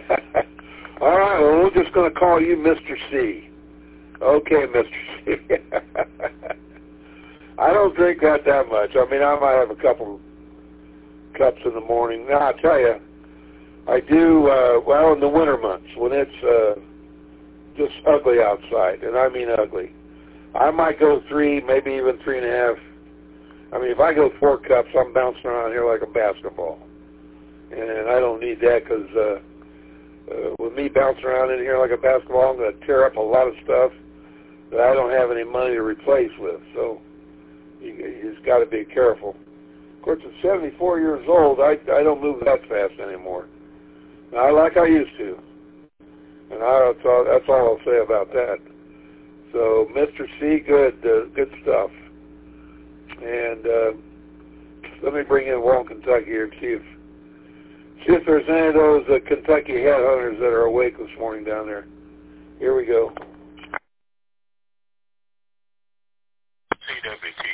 All right, well, we're just going to call you Mr. C. Okay, Mr. C. I don't drink that much. I mean, I might have a couple cups in the morning. Now, I'll tell you, I do, well, in the winter months, when it's just ugly outside, and I mean ugly, I might go 3, maybe even 3.5. I mean, if I go 4 cups, I'm bouncing around here like a basketball. And I don't need that because with me bouncing around in here like a basketball, I'm going to tear up a lot of stuff that I don't have any money to replace with. So you just got to be careful. Of course, at 74 years old, I don't move that fast anymore. Not like I used to. And that's all I'll say about that. So, Mr. C, good stuff. And let me bring in Walt, Kentucky here and see if there's any of those Kentucky headhunters that are awake this morning down there. Here we go. CWT